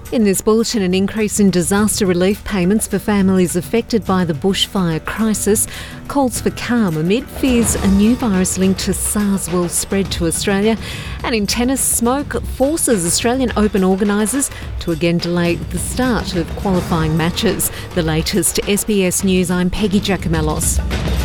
In this bulletin, an increase in disaster relief payments for families affected by the bushfire crisis, calls for calm amid fears a new virus linked to SARS will spread to Australia, and in tennis, smoke forces Australian Open organisers to again delay the start of qualifying matches. The latest to SBS News, I'm Peggy Giacomellos.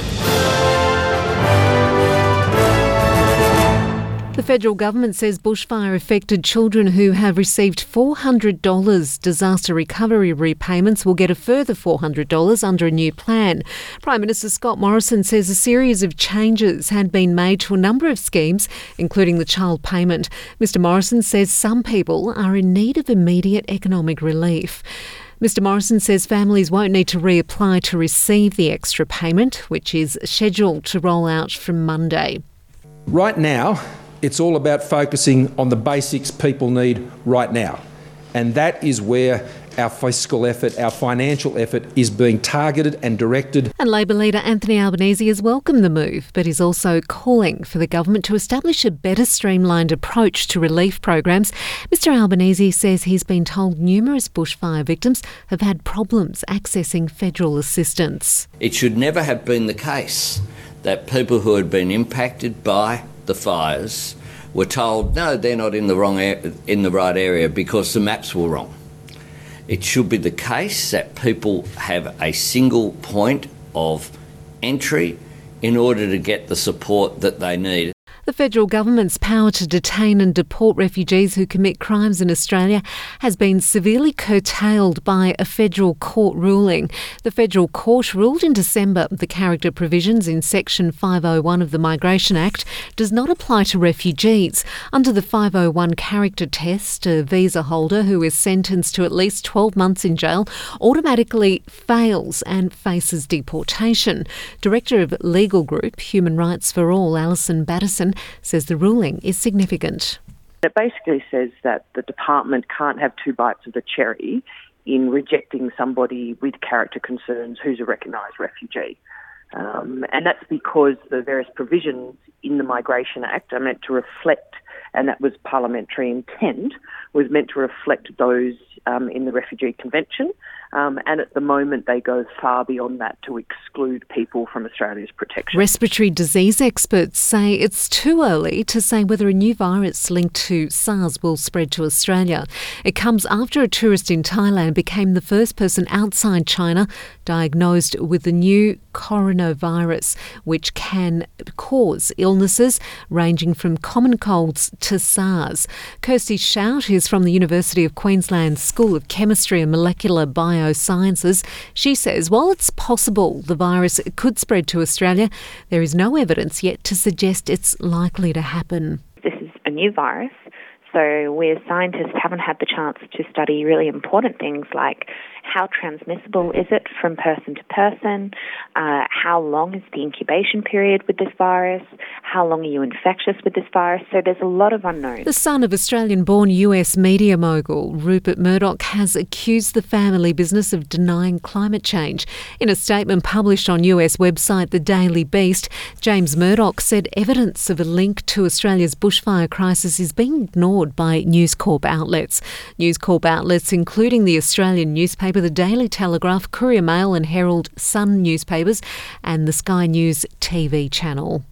The federal government says bushfire-affected children who have received $400 disaster recovery repayments will get a further $400 under a new plan. Prime Minister Scott Morrison says a series of changes had been made to a number of schemes, including the child payment. Mr Morrison says some people are in need of immediate economic relief. Mr Morrison says families won't need to reapply to receive the extra payment, which is scheduled to roll out from Monday. Right now, it's all about focusing on the basics people need right now. And that is where our fiscal effort, our financial effort is being targeted and directed. And Labor leader Anthony Albanese has welcomed the move, but is also calling for the government to establish a better streamlined approach to relief programs. Mr Albanese says he's been told numerous bushfire victims have had problems accessing federal assistance. It should never have been the case that people who had been impacted by the fires were told, no, they're not in the right area because the maps were wrong. It should be the case that people have a single point of entry in order to get the support that they need. The federal government's power to detain and deport refugees who commit crimes in Australia has been severely curtailed by a federal court ruling. The federal court ruled in December the character provisions in Section 501 of the Migration Act does not apply to refugees. Under the 501 character test, a visa holder who is sentenced to at least 12 months in jail automatically fails and faces deportation. Director of legal group Human Rights for All, Alison Battison, says the ruling is significant. It basically says that the department can't have two bites of the cherry in rejecting somebody with character concerns who's a recognised refugee. And that's because the various provisions in the Migration Act are meant to reflect, and that was parliamentary intent, was meant to reflect those in the Refugee Convention. And at the moment, they go far beyond that to exclude people from Australia's protection. Respiratory disease experts say it's too early to say whether a new virus linked to SARS will spread to Australia. It comes after a tourist in Thailand became the first person outside China diagnosed with the new coronavirus, which can cause illnesses ranging from common colds to SARS. Kirsty Shout is from the University of Queensland School of Chemistry and Molecular Biosciences. She says while it's possible the virus could spread to Australia, there is no evidence yet to suggest it's likely to happen. This is a new virus, so we as scientists haven't had the chance to study really important things like how transmissible is it from person to person, how long is the incubation period with this virus, how long are you infectious with this virus, so there's a lot of unknowns. The son of Australian-born US media mogul Rupert Murdoch has accused the family business of denying climate change. In a statement published on US website The Daily Beast, James Murdoch said evidence of a link to Australia's bushfire crisis is being ignored by News Corp outlets. News Corp outlets including the Australian newspaper The Daily Telegraph, Courier Mail and Herald Sun newspapers and the Sky News TV channel.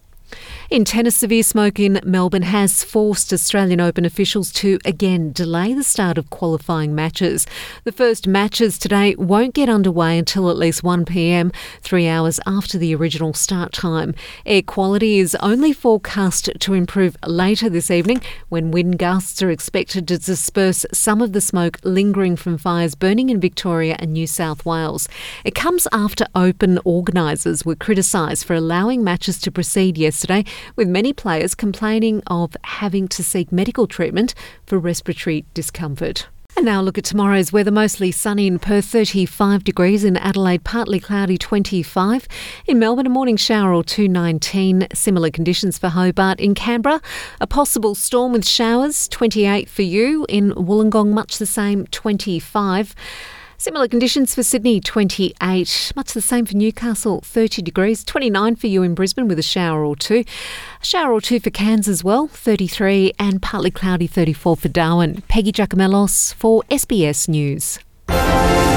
In tennis, severe smoke in Melbourne has forced Australian Open officials to again delay the start of qualifying matches. The first matches today won't get underway until at least 1 p.m, 3 hours after the original start time. Air quality is only forecast to improve later this evening when wind gusts are expected to disperse some of the smoke lingering from fires burning in Victoria and New South Wales. It comes after Open organisers were criticised for allowing matches to proceed yesterday, with many players complaining of having to seek medical treatment for respiratory discomfort. And now look at tomorrow's weather. Mostly sunny in Perth, 35 degrees. In Adelaide, partly cloudy, 25. In Melbourne, a morning shower or 19. Similar conditions for Hobart. In Canberra, a possible storm with showers, 28 for you. In Wollongong, much the same, 25. Similar conditions for Sydney, 28. Much the same for Newcastle, 30 degrees. 29 for you in Brisbane with a shower or two. A shower or two for Cairns as well, 33. And partly cloudy, 34 for Darwin. Peggy Giacomellos for SBS News.